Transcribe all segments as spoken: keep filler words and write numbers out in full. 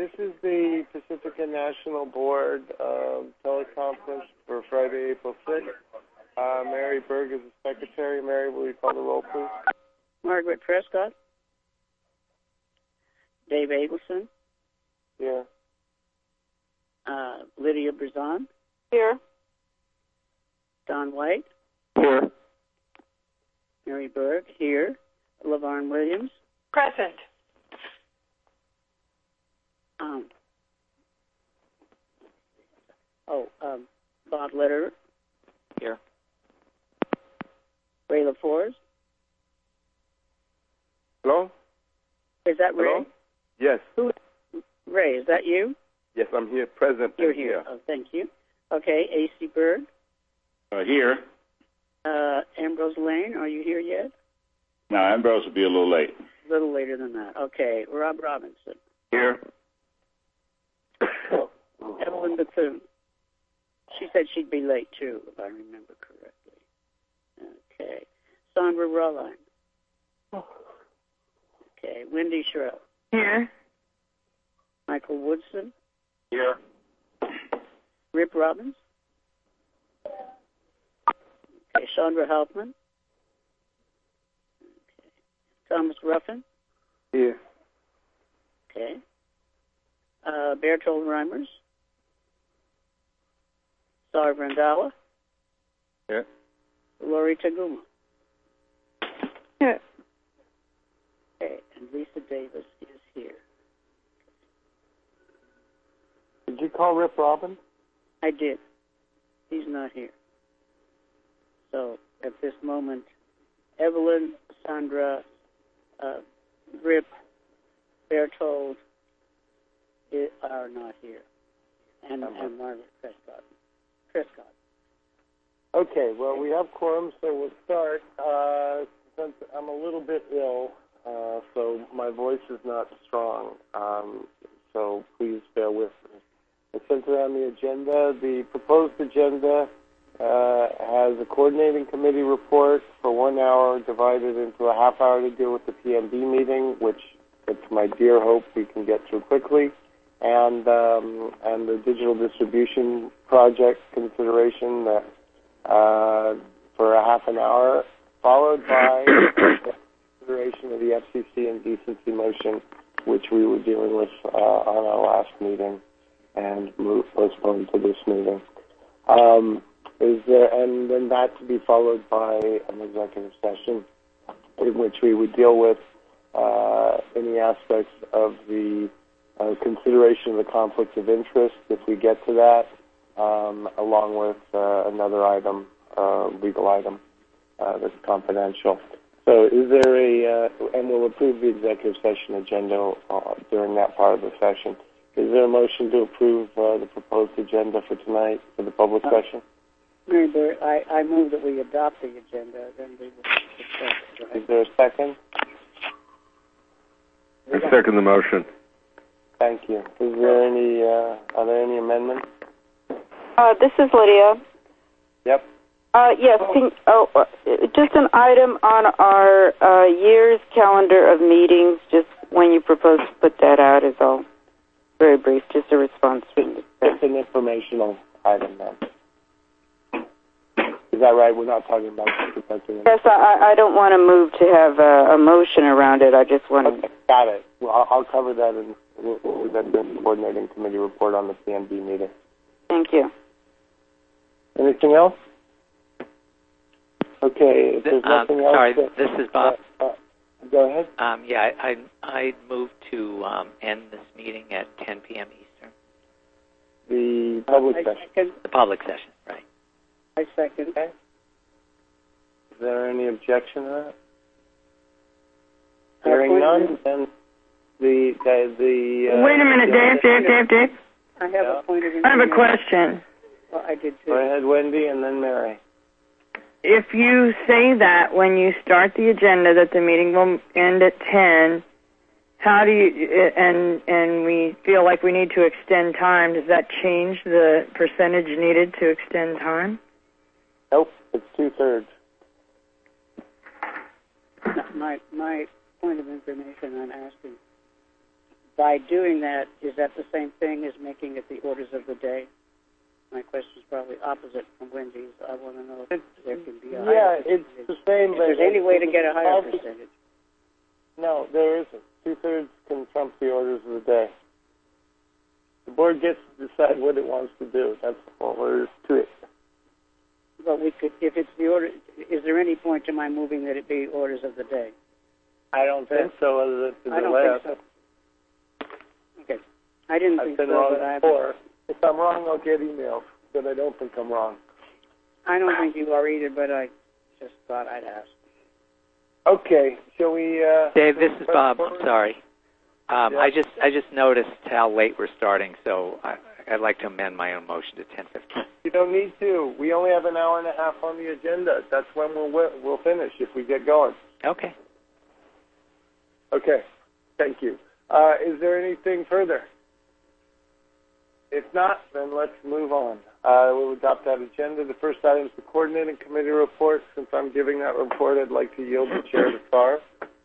this is the Pacifica National Board uh, teleconference for Friday, April sixth. Uh, Mary Berg is the secretary. Mary, will you call the roll, please? Margaret Prescott. Dave Abelson. Here. Uh, Lydia Brazon. Here. Don White. Here. Mary Berg. Here. LaVarn Williams. Present. Um, oh, um, Bob Lederer. Here. Ray LaForce. Hello? Is that Ray? Hello? Yes. Who? Ray, is that you? Yes, I'm here, present. You're here. Oh, thank you. Okay, A C Bird. Uh, here. Uh, Ambrose Lane, are you here yet? No, Ambrose will be a little late. A little later than that. Okay, Rob Robinson. Here. Evelyn Bethune. She said she'd be late, too, if I remember correctly. Okay. Sandra Rulline. Okay. Wendy Sherrill. Here. Michael Woodson. Here. Rip Robbins. Okay. Chandra Halpman. Okay. Thomas Ruffin. Here. Okay. Uh, Bertold Reimers. Sar Vandala. Here. Lori Taguma. Here. Okay, and Lisa Davis is here. Did you call Rip Robbins? I did. He's not here. So at this moment, Evelyn, Sandra, uh, Rip, Bertold are not here, and, uh-huh. and Margaret Prescott. Prescott. Okay, well, we have quorum, so we'll start. Uh, since I'm a little bit ill, uh, so my voice is not strong, um, so please bear with me. It's centered on the agenda. The proposed agenda uh, has a coordinating committee report for one hour divided into a half hour to deal with the P M B meeting, which it's my dear hope we can get through quickly, and um, and the digital distribution project consideration that, uh, for a half an hour, followed by consideration of the F C C and decency motion, which we were dealing with uh, on our last meeting and moved postponed to this meeting. Um, is there, and then that to be followed by an executive session in which we would deal with uh, any aspects of the uh, consideration of the conflict of interest, if we get to that, um, along with uh, another item, uh, legal item uh, that's confidential. So is there a, uh, and we'll approve the executive session agenda uh, during that part of the session. Is there a motion to approve uh, the proposed agenda for tonight for the public uh, session? Mary Bird, I, I move that we adopt the agenda, then we will discuss it. Right? Is there a second? I second the motion. Thank you. Is there any, uh, are there any amendments? Uh, this is Lydia. Yep. Uh, yes, can, oh, uh, just an item on our uh, year's calendar of meetings, just when you propose to put that out is all. Very brief, just a response. It's an informational item then. Is that right? We're not talking about the Yes, I, I don't want to move to have a, a motion around it. I just want okay, to... got it. Well, I'll, I'll cover that in the coordinating committee report on the P M B meeting. Thank you. Anything else? Okay, if there's um, nothing else... Sorry, that, this is Bob. Uh, uh, go ahead. Um, yeah, I, I, I move to um, end this meeting at ten p.m. Eastern. The public I session. second. The public session, right. I second. Okay. Is there any objection to that? Uh, Hearing none, then the... the, the uh, Wait a minute, Dave, Dave, Dave, Dave. I have yeah. a point of I have a information. question. Well, I did too. Go ahead, Wendy, and then Mary. If you say that when you start the agenda that the meeting will end at ten, how do you, and and we feel like we need to extend time, does that change the percentage needed to extend time? Nope, it's two-thirds. No, my, my point of information I'm asking by doing that, is that the same thing as making it the orders of the day? My question is probably opposite from Wendy's. I want to know if It's, there can be a yeah, higher it's percentage. the same. If but there's any way to get a higher it's- percentage. No, there isn't. Two-thirds can trump the orders of the day. The board gets to decide what it wants to do. That's all there is to it. But we could, if it's the order, is there any point to my moving that it be orders of the day? I don't think so, other than to I don't delay think so. Okay. I didn't I've think been so, wrong but I before. If I'm wrong, I'll get emails, but I don't think I'm wrong. I don't think you are either, but I just thought I'd ask. Okay, shall we... Uh, Dave, this is press Bob. forward? I'm sorry. Um, Yeah. I just I just noticed how late we're starting, so I, I'd like to amend my own motion to ten fifteen. You don't need to. We only have an hour and a half on the agenda. That's when we'll we'll finish if we get going. Okay. Okay, thank you. Uh, is there anything further? If not, then let's move on. Uh, we'll adopt that agenda. The first item is the coordinating committee report. Since I'm giving that report, I'd like to yield the chair to Star.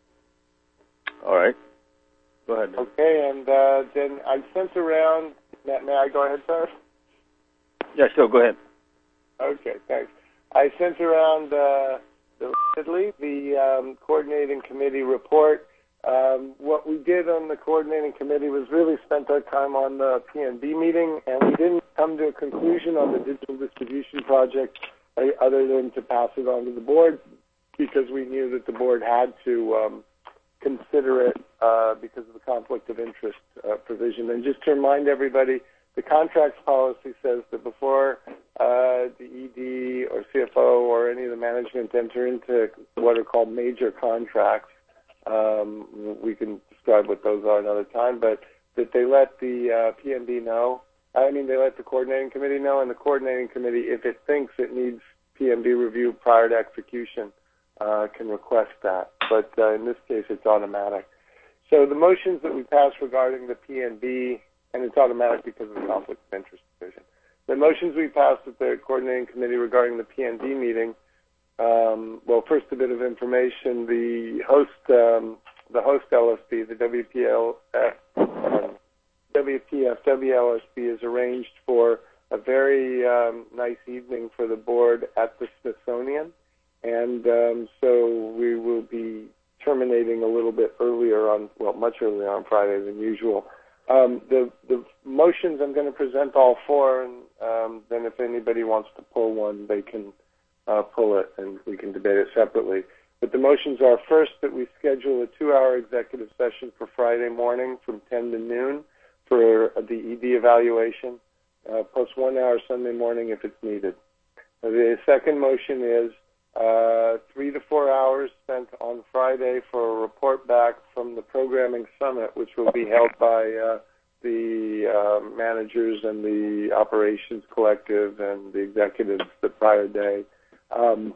All right. Go ahead. Okay, and uh, then I sent around. May, may I go ahead, Star? Yeah, sure. Go ahead. Okay, thanks. I sent around uh, the the um, coordinating committee report. Um, what we did on the coordinating committee was really spent our time on the P N B meeting, and we didn't come to a conclusion on the digital distribution project uh, other than to pass it on to the board because we knew that the board had to um, consider it uh, because of the conflict of interest uh, provision. And just to remind everybody, the contracts policy says that before uh, the E D or C F O or any of the management enter into what are called major contracts, um, we can describe what those are another time, but that they let the uh, P N B know. I mean, they let the coordinating committee know, and the coordinating committee, if it thinks it needs P N B review prior to execution, uh, can request that. But uh, in this case, it's automatic. So the motions that we passed regarding the P N B, and it's automatic because of the conflict of interest provision. The motions we passed at the coordinating committee regarding the P N B meeting, um, well, first a bit of information. The host, um, the host L S P, the W P L F, um, W P F W L S P, is arranged for a very um, nice evening for the board at the Smithsonian, and um, so we will be terminating a little bit earlier on, well, much earlier on Friday than usual. Um, the the motions, I'm going to present all four, and um, then if anybody wants to pull one, they can uh, pull it, and we can debate it separately. But the motions are, first, that we schedule a two-hour executive session for Friday morning from ten to noon for the E D evaluation, uh, plus one hour Sunday morning if it's needed. The second motion is uh, three to four hours spent on Friday for a report back from the programming summit, which will be held by uh, the uh, managers and the operations collective and the executives the prior day. Um,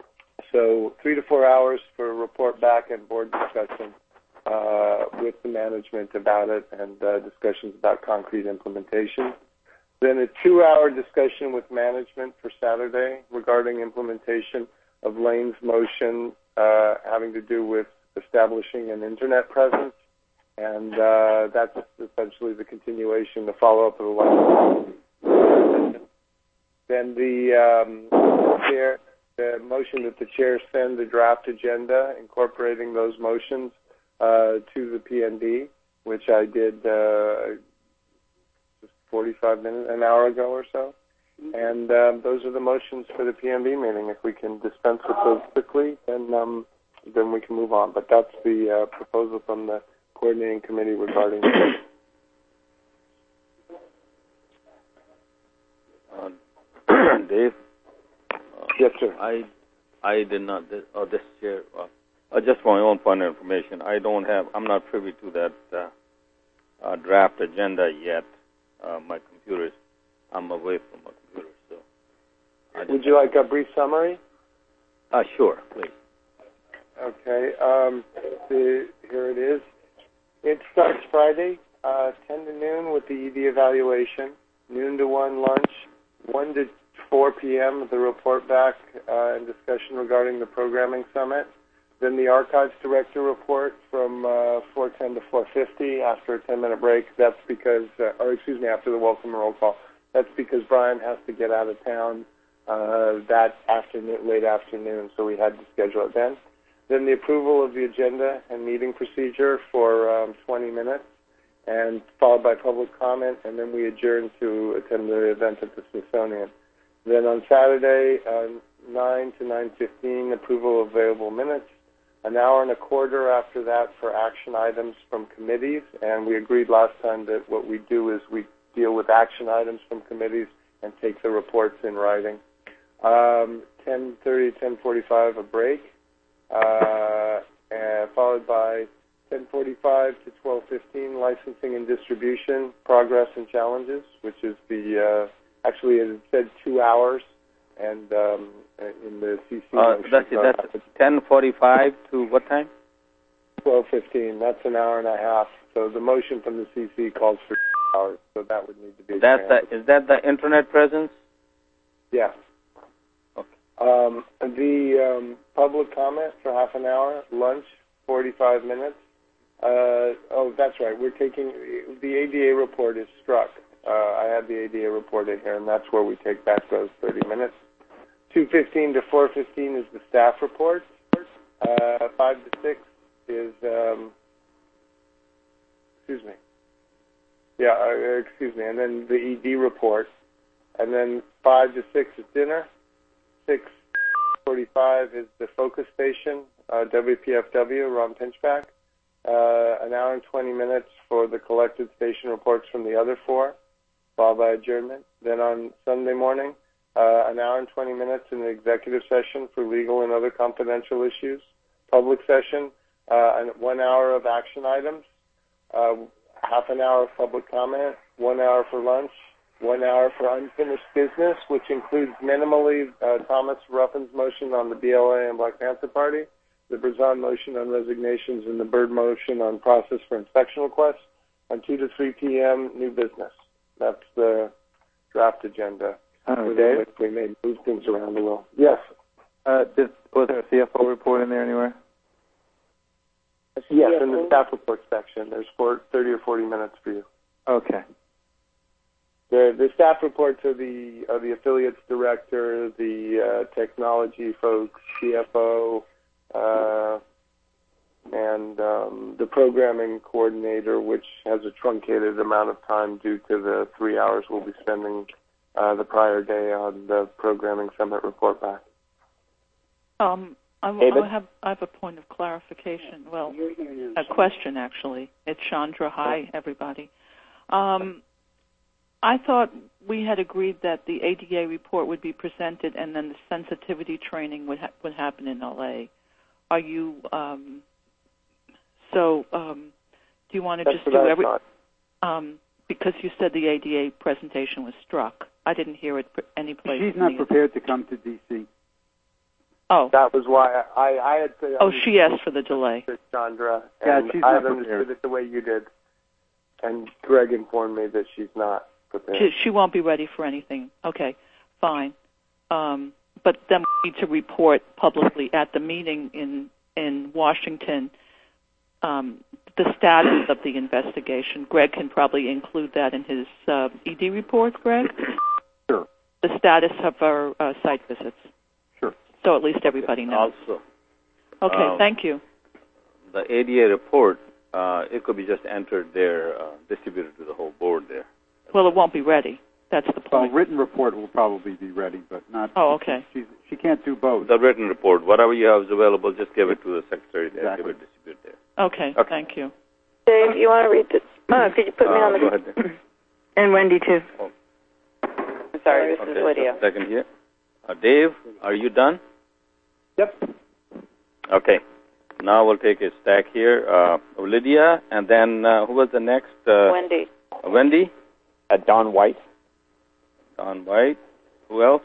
so three to four hours for a report back and board discussion uh, with the management about it and uh, discussions about concrete implementation. Then a two-hour discussion with management for Saturday regarding implementation of Lane's motion uh, having to do with establishing an internet presence, and uh, that's essentially the continuation, the follow-up of the last session. Then the um, chair, the motion that the chair send the draft agenda incorporating those motions uh, to the P N B, which I did uh, just forty-five minutes, an hour ago or so. And um, those are the motions for the P N B meeting. If we can dispense with those quickly, then um, then we can move on. But that's the uh, proposal from the coordinating committee regarding. Uh, Dave. Uh, yes, sir. I I did not. This, uh, this chair. Uh, uh, just for my own point of information, I don't have. I'm not privy to that uh, uh, draft agenda yet. Uh, my computer is. I'm away from my computer, so. I Would you like a brief summary? Uh, sure, please. Okay. Um, the, here it is. It starts Friday, uh, ten to noon with the E D evaluation, noon to one lunch, one to four p.m. with the report back uh, and discussion regarding the programming summit, then the archives director report from uh, four ten to four fifty after a ten-minute break. That's because, uh, or excuse me, after the welcome roll call. That's because Brian has to get out of town uh, that afternoon, late afternoon, so we had to schedule it then. Then the approval of the agenda and meeting procedure for um, twenty minutes, and followed by public comment, and then we adjourn to attend the event at the Smithsonian. Then on Saturday, uh, nine to nine fifteen, approval of available minutes. An hour and a quarter after that for action items from committees, and we agreed last time that what we do is we deal with action items from committees and take the reports in writing. Um, ten thirty, ten forty-five, a break, uh, and followed by ten forty-five to twelve fifteen, licensing and distribution, progress and challenges, which is the, uh, actually it said two hours, and um, in the C C. Uh, that's it, that's ten forty-five to what time? twelve fifteen, that's an hour and a half. So the motion from the C C calls for two hours, so that would need to be That's the, is that the internet presence? Yeah. Okay. Um, the um, public comment for half an hour, lunch, forty-five minutes. Uh, oh, that's right. We're taking, the A D A report is struck. Uh, I had the A D A report in here, and that's where we take back those thirty minutes. two fifteen to four fifteen is the staff report. Uh, five to six is, um, excuse me. Yeah, uh, excuse me. And then the E D report. And then five to six is dinner. six forty-five is the focus station, uh, W P F W, Ron Pinchback. Uh, an hour and twenty minutes for the collected station reports from the other four, followed by adjournment. Then on Sunday morning, uh, an hour and twenty minutes in the executive session for legal and other confidential issues. Public session, uh, and one hour of action items, uh, half an hour of public comment, one hour for lunch, one hour for unfinished business, which includes minimally uh, Thomas Ruffin's motion on the B L A and Black Panther Party, the Berzon motion on resignations, and the Byrd motion on process for inspection requests. On two to three p.m., new business. That's the draft agenda. Oh, Dave? We may move things around a little. Yes. Uh, did, was there a C F O report in there anywhere? Yes, in the staff report section. There's four, thirty or forty minutes for you. Okay. The, the staff reports are the, are the affiliates director, the uh, technology folks, C F O, uh, and um, the programming coordinator, which has a truncated amount of time due to the three hours we'll be spending uh, the prior day on the programming summit report back. Um, I, w- I have I have a point of clarification. Well, a question actually. It's Chandra. Hi, everybody. Um, I thought we had agreed that the A D A report would be presented, and then the sensitivity training would ha- would happen in L A. Are you um, so? Um, do you want to That's just do every? Um, because you said the A D A presentation was struck. I didn't hear it any place. She's not prepared to come to D C. Oh, that was why I, I had to. Oh, she asked for the delay. Chandra, Yeah, and she's I not understood prepared. it the way you did, and Greg informed me that she's not prepared. She, she won't be ready for anything. Okay, fine. Um, but then we need to report publicly at the meeting in in Washington um, the status of the investigation. Greg can probably include that in his uh, E D report, Greg? Sure. The status of our uh, site visits. Sure. So at least everybody knows. Also, Okay, um, thank you. the A D A report, uh, it could be just entered there, uh, distributed to the whole board there. Well, it won't be ready. That's the Well, point. written report will probably be ready, but not. Oh, okay. She, she can't do both. The written report, whatever you have is available, just give it to the secretary there, Exactly. give it distributed there. Okay, Okay. thank you. Dave, you want to read this? Oh, could you put me Uh, on the... go ahead there. And Wendy, too. Sorry, this Okay, is Lydia. just a second here. Uh, Dave, are you done? Yep. Okay. Now we'll take a stack here. Uh, Lydia, and then uh, who was the next? Uh, Wendy. Wendy? Uh, Don White. Don White. Who else?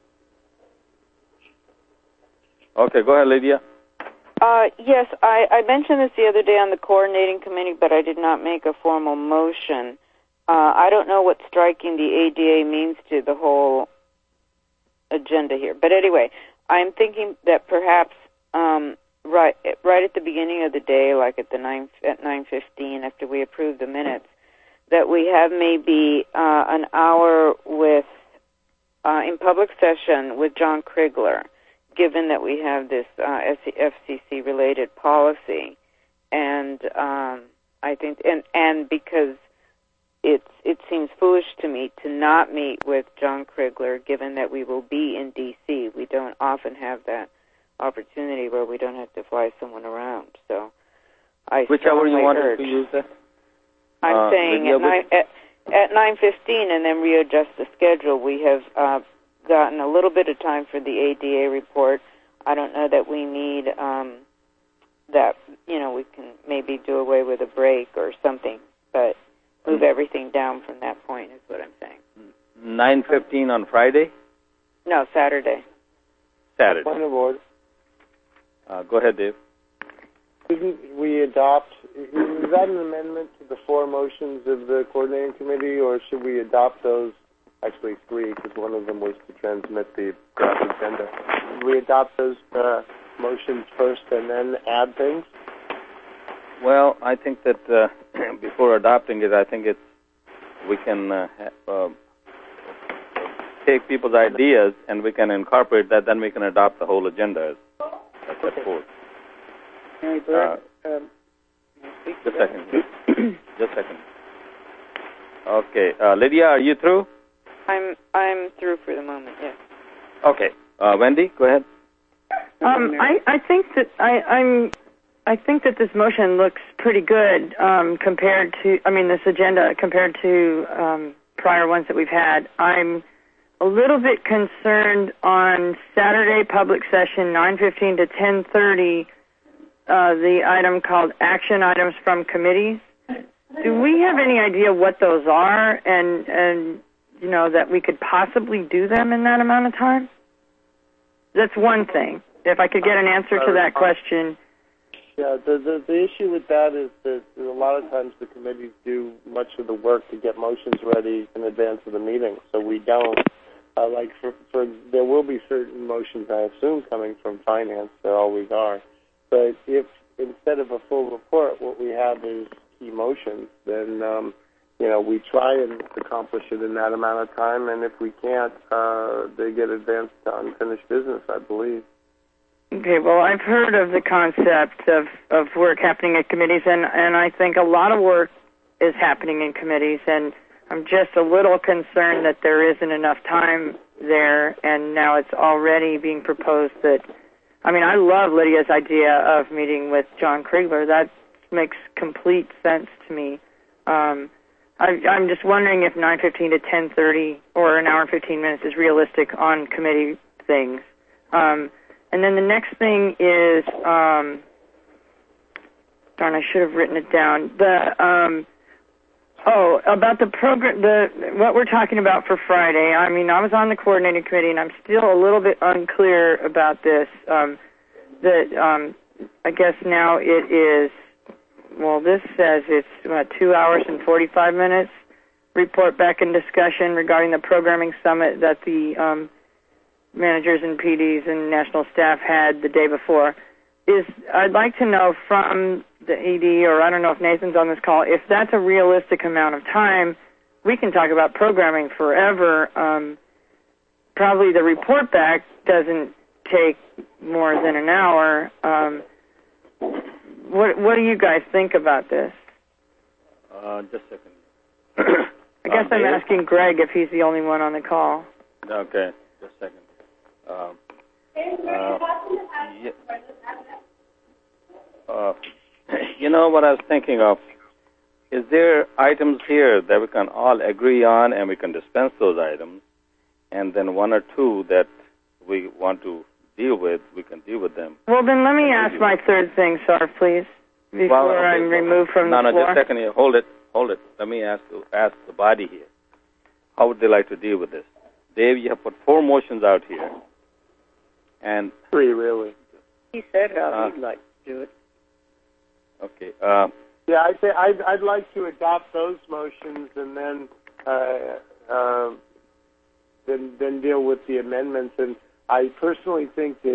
Okay, go ahead, Lydia. Uh, yes, I, I mentioned this the other day on the coordinating committee, but I did not make a formal motion. Uh, I don't know what striking the A D A means to the whole agenda here. But anyway, I'm thinking that perhaps um, right right at the beginning of the day, like at the nine at nine fifteen, after we approve the minutes, that we have maybe uh, an hour with uh, in public session with John Krigler, given that we have this uh, F C C related policy, and um, I think and and because it's it seems foolish to me to not meet with John Krigler, given that we will be in D C. We don't often have that opportunity where we don't have to fly someone around. So I whichever you wanted urge. to use it. I'm uh, saying at nine, at, at nine fifteen, and then readjust the schedule. We have uh, gotten a little bit of time for the A D A report. I don't know that we need um, that. You know, we can maybe do away with a break or something, but move everything down from that point is what I'm saying. nine fifteen on Friday? No, Saturday. Saturday. Point of order. Uh, go ahead, Dave. Shouldn't we adopt, is that an amendment to the four motions of the coordinating committee, or should we adopt those, actually three, because one of them was to transmit the draft agenda. Should we adopt those uh, motions first and then add things? Well, I think that uh, before adopting it, I think it's we can uh, ha- uh, take people's ideas and we can incorporate that. Then we can adopt the whole agenda as, as set forth. Mary Blair, Uh, um, just a second. Just a second. Okay, uh, Lydia, are you through? I'm I'm through for the moment. Yes. Okay, uh, Wendy, go ahead. Um, I, I think that I, I'm I think that this motion looks pretty good um, compared to I mean this agenda compared to um, prior ones that we've had. I'm a little bit concerned on Saturday public session nine fifteen to ten thirty. Uh, the item called action items from committees. Do we have any idea what those are, and and you know that we could possibly do them in that amount of time? That's one thing. If I could get an answer to that question. Yeah, the, the the issue with that is that a lot of times the committees do much of the work to get motions ready in advance of the meeting, so we don't. Uh, like for, for there will be certain motions, I assume, coming from finance. There always are. But if instead of a full report, what we have is key motions, then um, you know we try and accomplish it in that amount of time. And if we can't, uh, they get advanced to unfinished business, I believe. Okay, well, I've heard of the concept of, of work happening at committees, and, and I think a lot of work is happening in committees, and I'm just a little concerned that there isn't enough time there, and now it's already being proposed that, I mean, I love Lydia's idea of meeting with John Krigler. That makes complete sense to me. Um, I, I'm just wondering if nine fifteen to ten thirty or an hour and fifteen minutes is realistic on committee things. Um, and then the next thing is, um, darn, I should have written it down. The um, oh, about the program, the what we're talking about for Friday. I mean, I was on the coordinating committee, and I'm still a little bit unclear about this. Um, that um, I guess now it is. Well, this says it's what, two hours and forty-five minutes. Report back and discussion regarding the programming summit that the um, managers and P Ds and national staff had the day before. Is I'd like to know from the E D, or I don't know if Nathan's on this call, if that's a realistic amount of time. We can talk about programming forever. Um, probably the report back doesn't take more than an hour. Um, what what do you guys think about this? Uh, just a second. I guess uh, I'm Dave? asking Greg if he's the only one on the call. Okay, just a second. Um, uh, yeah. uh, you know what I was thinking of? Is there items here that we can all agree on and we can dispense those items, and then one or two that we want to deal with, we can deal with them? Well, then let me ask my third thing, sir, please, before well, okay, I'm removed from no, the no, floor. No, just a second here. Hold it. Hold it. Let me ask ask the body here. How would they like to deal with this? Dave, you have put four motions out here. And three, really. He said how uh, he'd like to do it. Okay. Uh, yeah, I'd, say I'd, I'd like to adopt those motions and then uh, uh, then then deal with the amendments. And I personally think that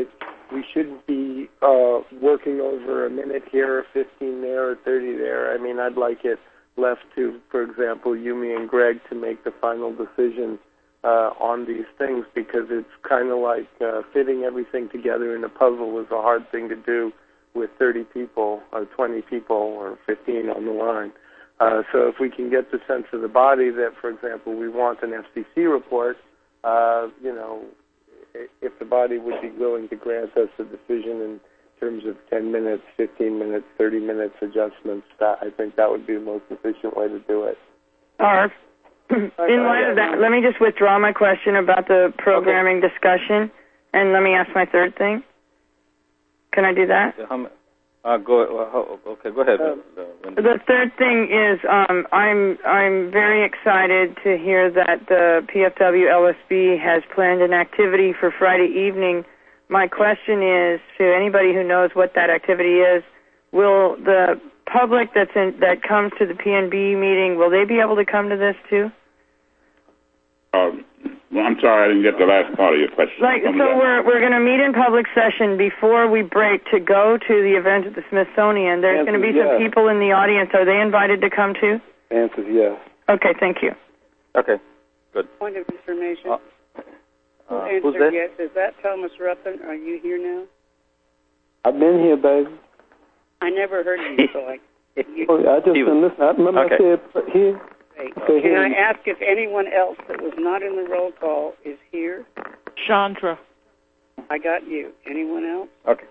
we shouldn't be uh, working over a minute here, or fifteen there, or thirty there. I mean, I'd like it left to, for example, you, me, and Greg to make the final decision uh, on these things, because it's kind of like uh, fitting everything together in a puzzle is a hard thing to do with thirty people, or twenty people, or fifteen on the line. Uh, so if we can get the sense of the body that, for example, we want an F C C report, uh, you know, if the body would be willing to grant us a decision in terms of ten minutes, fifteen minutes, thirty minutes adjustments, that I think that would be the most efficient way to do it. Arf, in light of that, let me just withdraw my question about the programming okay. discussion, and let me ask my third thing. Can I do that? Uh, go, okay, go ahead. Um, the third thing is um, I'm I'm very excited to hear that the P F W L S B has planned an activity for Friday evening. My question is, to anybody who knows what that activity is, will the public that's in, that comes to the P N B meeting, will they be able to come to this too? Um, well, I'm sorry, I didn't get the last part of your question. Like, so we're we're going to meet in public session before we break to go to the event at the Smithsonian. There's going to be yes. some people in the audience. Are they invited to come too? Answer is yes. Okay, thank you. Okay, good. Point of information. Uh, Who uh, answered who's that? yes? Is that Thomas Ruppin? Are you here now? I've been here, baby. I never heard you, so I... You, oh, I just been listening. I remember okay. I said here. Okay, Can I ask if anyone else that was not in the roll call is here? Chandra. I got you. Anyone else? Okay.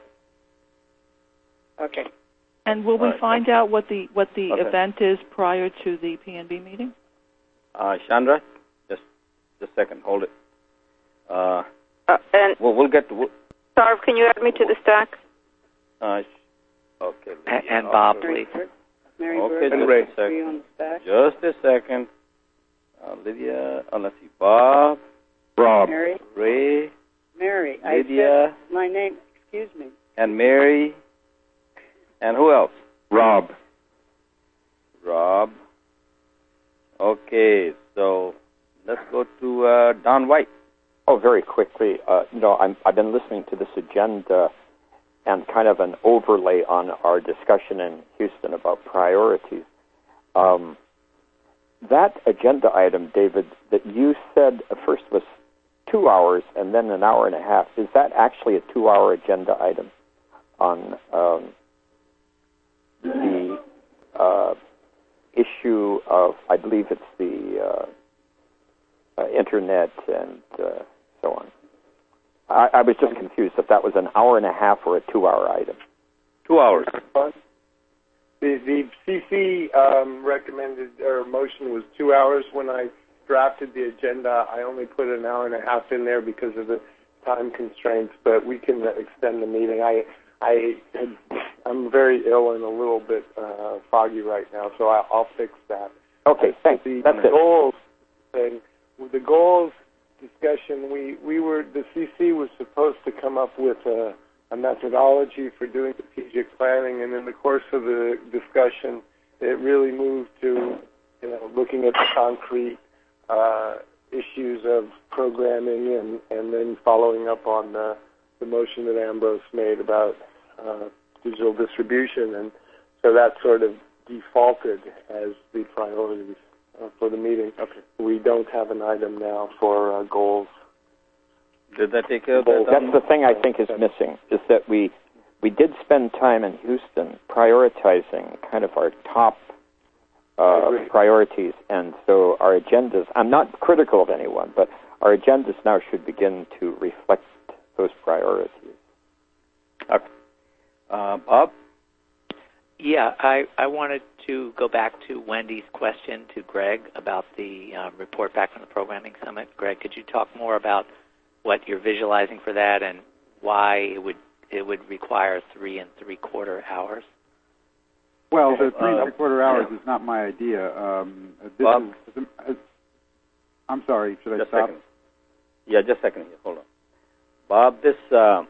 Okay. And will we right. find out what the what the okay. event is prior to the P N B meeting? Uh, Chandra, just just a second. Hold it. Uh, uh, and well, we'll get to... We'll, Sarv, can you add me to the stack? Uh, okay. And, and Bob, please. Mary okay, Bird, just a second. Just a second. Uh, Lydia, oh, let's see, Bob, Rob, Mary, Ray, Mary, Lydia, I said my name. Excuse me. And Mary, and who else? Rob. Rob. Okay, so let's go to uh, Don White. Oh, very quickly. Uh, you know, I'm, I've been listening to this agenda and kind of an overlay on our discussion in Houston about priorities. Um, that agenda item, David, that you said first was two hours and then an hour and a half, is that actually a two-hour agenda item on um, the uh, issue of, I believe it's the uh, uh, Internet and uh, so on? I, I was just confused if that was an hour and a half or a two-hour item. Two hours. The, the C C um, recommended or motion was two hours. When I drafted the agenda, I only put an hour and a half in there because of the time constraints. But we can extend the meeting. I, I, I'm very ill and a little bit uh, foggy right now, so I, I'll fix that. Okay, thanks. The That's it. goals thing, the goals. discussion, we, we were, the C C was supposed to come up with a, a methodology for doing strategic planning, and in the course of the discussion, it really moved to, you know, looking at the concrete uh, issues of programming and, and then following up on the, the motion that Ambrose made about uh, digital distribution, and so that sort of defaulted as the priorities Uh, for the meeting. Okay. We don't have an item now for uh, goals. Did that take care of that? That's the thing I think is missing, is that we we did spend time in Houston prioritizing kind of our top uh, priorities, and so our agendas, I'm not critical of anyone, but our agendas now should begin to reflect those priorities. Okay. Uh, Bob? Yeah, I, I wanted to go back to Wendy's question to Greg about the uh, report back from the Programming Summit. Greg, could you talk more about what you're visualizing for that and why it would it would require three and three quarter hours? Well, the three and Uh, three quarter hours yeah. is not my idea. Um, this Bob? is, is, I'm sorry, should I Just stop? a second. Yeah, just a second here. Hold on. Bob, this uh,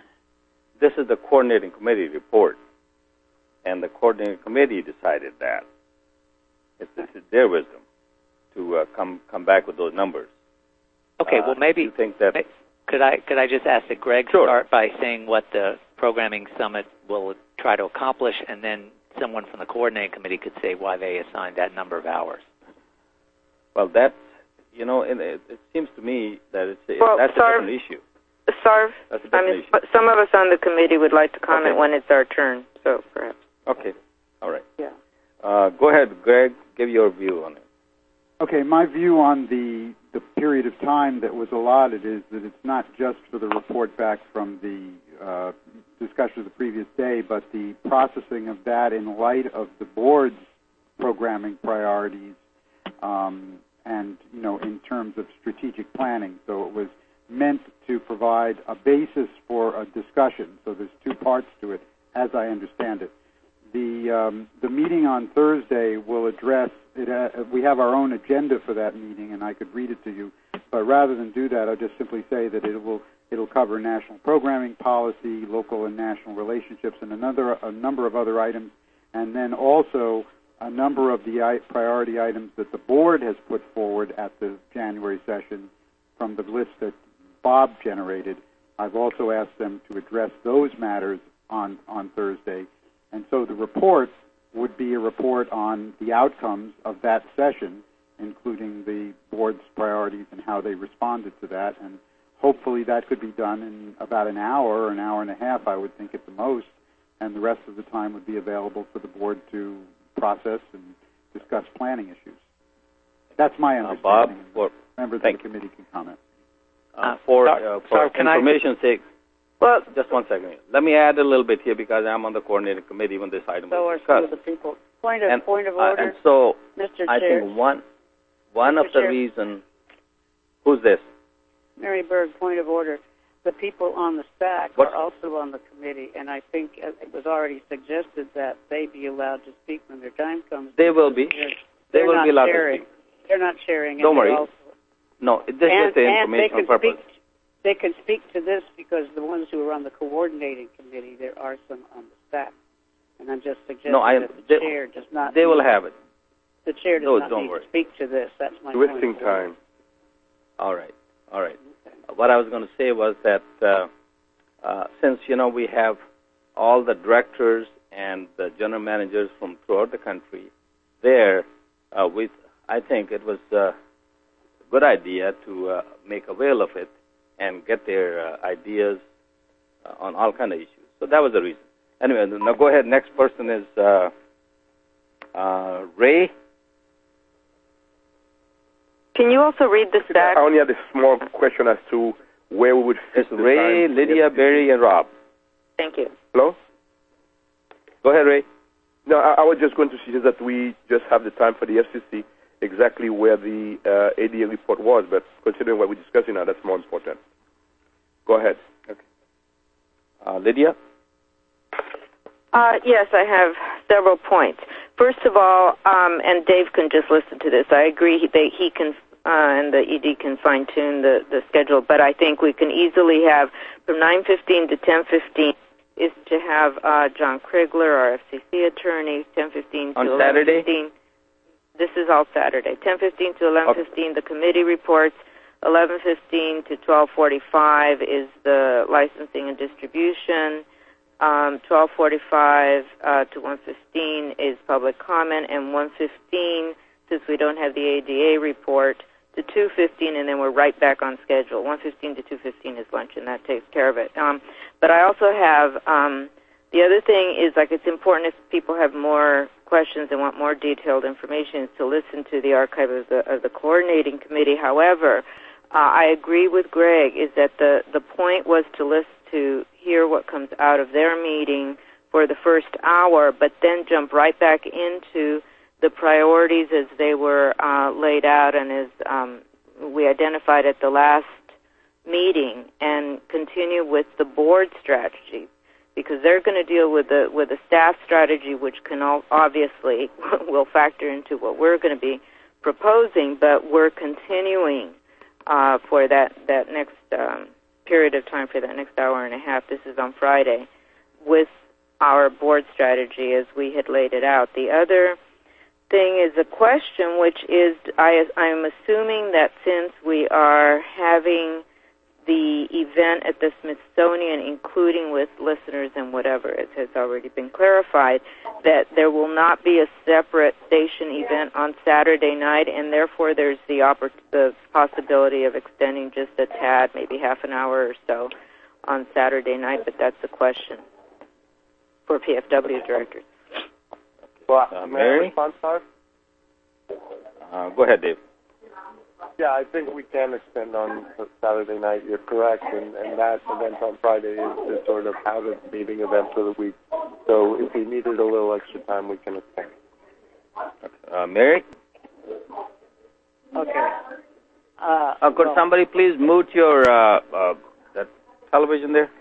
this is the coordinating committee report. And the coordinating committee decided that. It's, it's their wisdom to uh, come come back with those numbers. Okay, uh, well maybe you think that. could I could I just ask that Greg Sure. start by saying what the programming summit will try to accomplish, and then someone from the coordinating committee could say why they assigned that number of hours. Well, that, you know, it, it seems to me that it's a, Well, that's Sarv, a different issue. Sarv, That's a I different mean, issue. but some of us on the committee would like to comment Okay. when it's our turn, so perhaps. Okay. All right. Yeah. Uh, go ahead, Greg. Give your view on it. Okay, my view on the the period of time that was allotted is that it's not just for the report back from the uh, discussion of the previous day, but the processing of that in light of the board's programming priorities, um, and you know, in terms of strategic planning. So it was meant to provide a basis for a discussion. So there's two parts to it, as I understand it. The um, the meeting on Thursday will address it. Uh, we have our own agenda for that meeting, and I could read it to you. But rather than do that, I'll just simply say that it will it'll cover national programming policy, local and national relationships, and another a number of other items, and then also a number of the I- priority items that the board has put forward at the January session from the list that Bob generated. I've also asked them to address those matters on on Thursday. And so the report would be a report on the outcomes of that session, including the board's priorities and how they responded to that. And hopefully that could be done in about an hour or an hour and a half, I would think, at the most. And the rest of the time would be available for the board to process and discuss planning issues. That's my understanding. Uh, Bob, for, members of the committee can comment. Uh, for sorry, uh, for sorry, can information's I... sake, Well, just one second. Let me add a little bit here because I'm on the coordinating committee when this item So was are discussed. some of the people. Point of And, point of uh, order, and so Mister I Chair. think one one Mister of the Chair. reason. Who's this? Mary Berg, point of order. The people on the stack What? are also on the committee, and I think uh, it was already suggested that they be allowed to speak when their time comes. They will be. They're, They they're will not be allowed sharing. to speak. They're not sharing. Don't and worry. Also, No, this and, is the and they informational can purpose. speak. They can speak to this because the ones who are on the coordinating committee, there are some on the staff, and I'm just suggesting No, I, that the they, chair does not. they will need- have it. The chair does No, not don't need worry. to speak to this. That's my Wasting point. time. All right, all right. What I was going to say was that uh, uh, since, you know, we have all the directors and the general managers from throughout the country there, uh, with, I think it was a good idea to uh, make avail of it and get their uh, ideas uh, on all kind of issues. So that was the reason. Anyway, now go ahead. Next person is uh, uh, Ray. can you also read the stack? I only had a small question as to where we would fit It's the Ray, time. Lydia, Yes. Barry, and Rob. Thank you. Hello? Go ahead, Ray. No, I, I was just going to suggest that we just have the time for the F C C exactly where the uh, A D A report was, but considering what we're discussing now, that's more important. Go ahead. Okay. Uh, Lydia? Uh, yes, I have several points. First of all, um, and Dave can just listen to this, I agree he, they, he can, uh, and the E D can fine-tune the, the schedule, but I think we can easily have from nine fifteen to ten fifteen is to have uh, John Krigler, our F C C attorney, ten fifteen to On eleven Saturday? fifteen. This is all Saturday. ten fifteen to eleven fifteen, the committee reports. eleven fifteen to twelve forty-five is the licensing and distribution. Um, twelve forty-five uh, to one fifteen is public comment, and one fifteen, since we don't have the A D A report, to two fifteen, and then we're right back on schedule. one fifteen to two fifteen is lunch, and that takes care of it. Um, but I also have, um, the other thing is, like, it's important if people have more questions and want more detailed information is to listen to the archive of the, of the coordinating committee. However, uh, I agree with Greg, is that the, the point was to listen to hear what comes out of their meeting for the first hour, but then jump right back into the priorities as they were uh, laid out and as um, we identified at the last meeting, and continue with the board strategy, because they're going to deal with the with the staff strategy, which can all obviously will factor into what we're going to be proposing, but we're continuing uh, for that that next um, period of time, for that next hour and a half. This is on Friday with our board strategy as we had laid it out. The other thing is a question, which is I, I'm assuming that since we are having the event at the Smithsonian, including with listeners and whatever, it has already been clarified that there will not be a separate station event on Saturday night, and therefore there's the, oppor- the possibility of extending just a tad, maybe half an hour or so on Saturday night, but that's a question for P F W directors. Well, Uh, may Mary? I respond, Todd? Uh, go ahead, Dave. Yeah, I think we can extend on Saturday night. You're correct, and, and that event on Friday is to sort of have a meeting event for the week. So if we needed a little extra time, we can extend. Uh, Mary? Okay. Uh, Uh, could well, somebody please mute your uh, uh, that television there?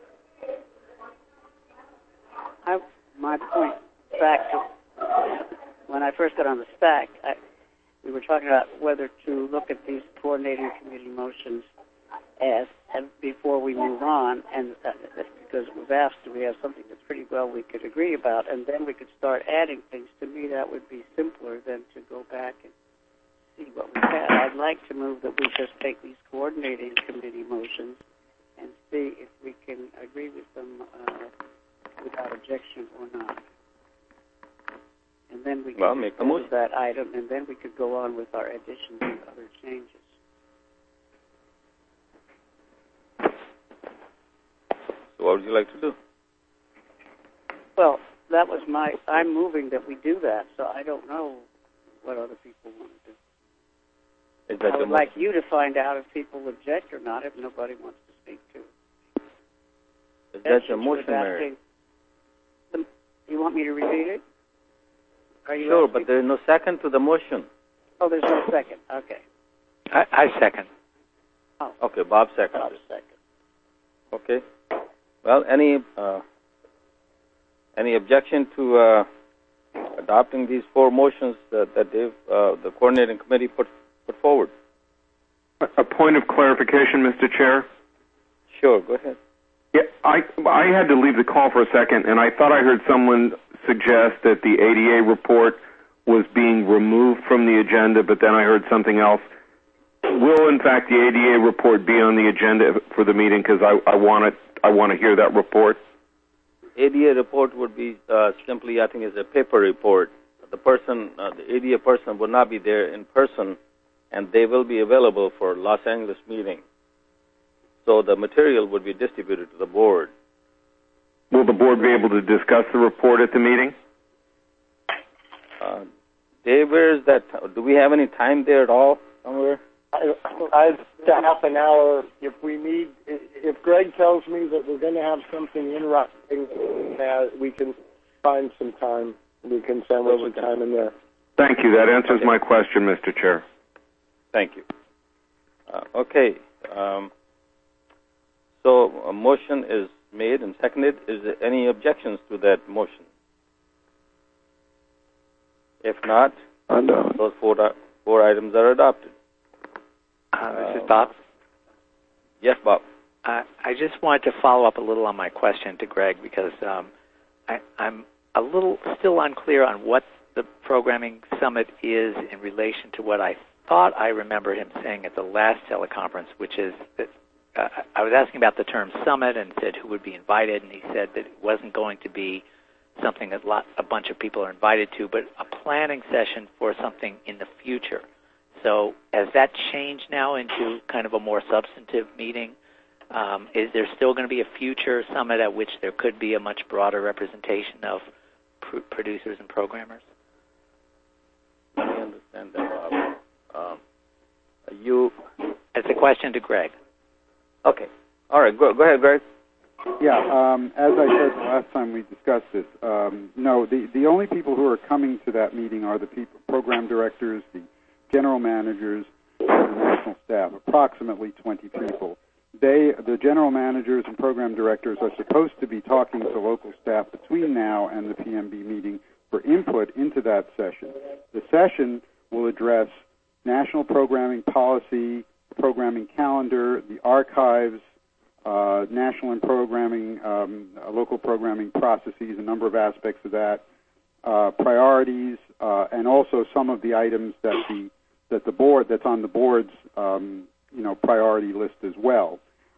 I, my point back to when I first got on the stack, I, we were talking about whether to look at these coordinating committee motions as and before we move on, and uh, that's because it was asked, do we have something that's pretty well we could agree about, and then we could start adding things. To me, that would be simpler than to go back and see what we had. I'd like to move that we just take these coordinating committee motions and see if we can agree with them uh, without objection or not. And then we could Well, make the move motion. that item, and then we could go on with our additions and other changes. So what would you like to do? Well, that was my, I'm moving that we do that, so I don't know what other people want to do. Is that I your would like motion? you to find out if people object or not, if nobody wants to speak to it. Is that your Questions motion, was Mary? asking- The, you want me to repeat it? Are you Sure, asking? but there is no second to the motion. Oh, there's no second. Okay. I, I second. Oh, Okay, Bob second. Bob second. Okay. Well, any uh, any objection to uh, adopting these four motions that, that Dave, uh, the coordinating committee put put forward? A point of clarification, Mister Chair. Sure, go ahead. Yeah, I I had to leave the call for a second, and I thought I heard someone suggest that the A D A report was being removed from the agenda, but then I heard something else. Will, in fact, the A D A report be on the agenda for the meeting? Because I, I want it, I want to hear that report. A D A report would be uh, simply, I think, is a paper report. The person, uh, the A D A person, will not be there in person, and they will be available for Los Angeles meeting. So the material would be distributed to the board. Will the board be able to discuss the report at the meeting? Uh, Dave, where is that? Do we have any time there at all somewhere? I, I'd half an hour. If we need, if Greg tells me that we're going to have something in writing, uh, we can find some time. We can sandwich some time in there. Thank you. That answers my question, Mister Chair. Thank you. Uh, okay. Um, so a motion is made and seconded. Is there any objections to that motion? If not, those four, four items are adopted. Uh, this is Bob. Yes, Bob. Uh, I just wanted to follow up a little on my question to Greg because um, I, I'm a little still unclear on what the programming summit is in relation to what I thought I remember him saying at the last teleconference, which is that uh, I was asking about the term summit and said who would be invited, and he said that it wasn't going to be something that lot, a bunch of people are invited to, but a planning session for something in the future. So has that changed now into kind of a more substantive meeting? Um, is there still going to be a future summit at which there could be a much broader representation of pr- producers and programmers? Let me understand that, Bob. Um, you... It's a question to Greg. Okay. All right. Go, go ahead, Greg. Yeah, um, as I said the last time we discussed this, um, no, the, the only people who are coming to that meeting are the people, program directors, the general managers, and the national staff, approximately twenty people. They, the general managers and program directors are supposed to be talking to local staff between now and the P M B meeting for input into that session. The session will address national programming policy, programming calendar, the archives, uh, national and programming, um, uh, local programming processes, a number of aspects of that, uh, priorities, uh, and also some of the items that the that the board that's on the board's um, you know priority list as well.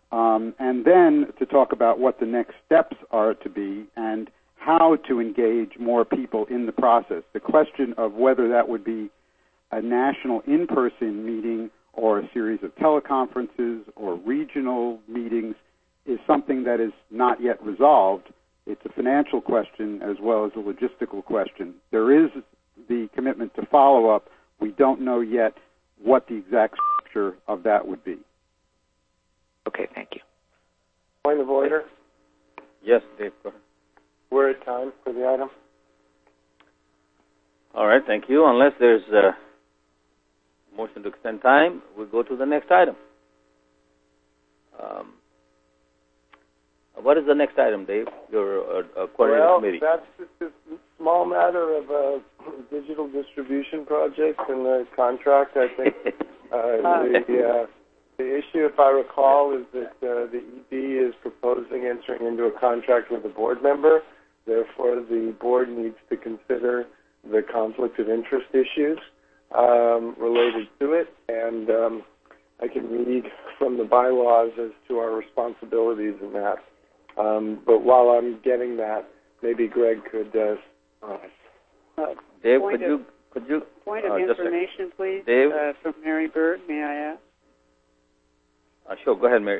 um, and then to talk about what the next steps are to be and how to engage more people in the process. The question of whether that would be a national in-person meeting or a series of teleconferences or regional meetings is something that is not yet resolved. It's a financial question as well as a logistical question. There is the commitment to follow up. We don't know yet what the exact structure of that would be. Okay, thank you. Point of order. Yes, Dave, go ahead. We're at time for the item. All right, thank you. Unless there's a motion to extend time, we'll go to the next item. Um, what is the next item, Dave? Your uh, uh, coordinating well, committee. That's just a small matter of a digital distribution project and the contract. I think uh, the, uh, the issue, if I recall, is that uh, the E D is proposing entering into a contract with a board member. Therefore, the board needs to consider the conflict of interest issues um, related to it, and um, I can read from the bylaws as to our responsibilities in that. Um, but while I'm getting that, maybe Greg could. Uh, uh, Dave, could you could you point of uh, information, please, Dave? Uh, from Mary Bird? May I ask? Uh, sure, go ahead, Mary.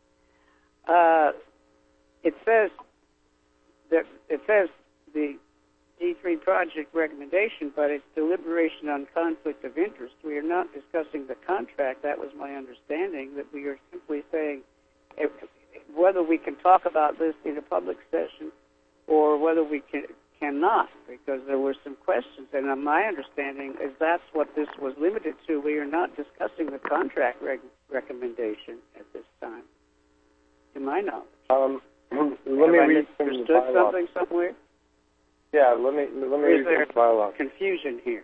Uh, it says that it says the D three project recommendation, but it's deliberation on conflict of interest. We are not discussing the contract. That was my understanding, that we are simply saying if, whether we can talk about this in a public session or whether we can, cannot, because there were some questions. And my understanding is that's what this was limited to. We are not discussing the contract reg- recommendation at this time, to my knowledge. Um, let Have me I read from the misunderstood bylaw. something somewhere? Yeah, let me let me read Is there from the bylaw. confusion here?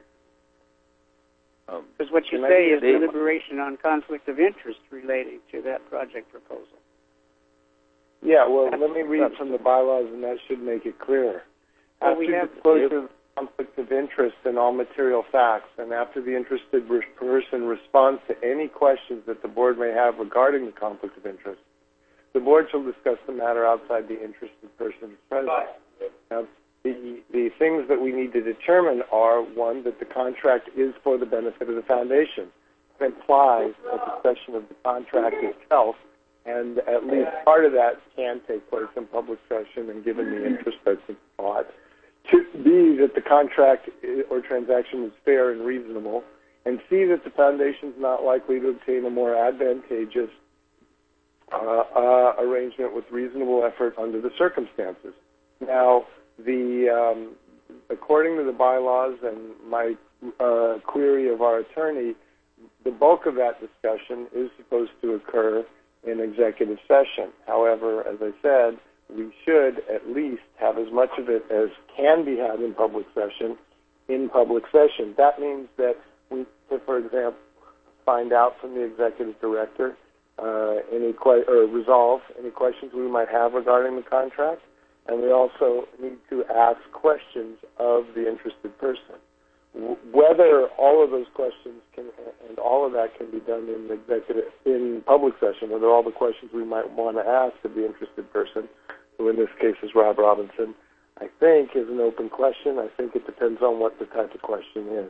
Um, Because what you Can I say get is Dave? deliberation on conflict of interest relating to that project proposal. Yeah, well, let me read from the bylaws, and that should make it clearer. Well, After we have- disclosure of conflict of interest and all material facts, and after the interested re- person responds to any questions that the board may have regarding the conflict of interest, the board shall discuss the matter outside the interested person's presence. Now, the, the things that we need to determine are, one, that the contract is for the benefit of the foundation. It implies a discussion of the contract itself, and at least part of that can take place in public session and given the interest that's involved. To B, that the contract or transaction is fair and reasonable, and C, that the foundation is not likely to obtain a more advantageous uh, uh, arrangement with reasonable effort under the circumstances. Now, the um, according to the bylaws and my uh, query of our attorney, the bulk of that discussion is supposed to occur in executive session. However, as I said, we should at least have as much of it as can be had in public session in public session. That means that we, for example, find out from the executive director uh, any que- or resolve any questions we might have regarding the contract, and we also need to ask questions of the interested person. W- whether all of those questions can and all of that can be done in executive in public session, whether all the questions we might want to ask of the interested person, who in this case is Rob Robinson, I think is an open question. I think it depends on what the type of question is.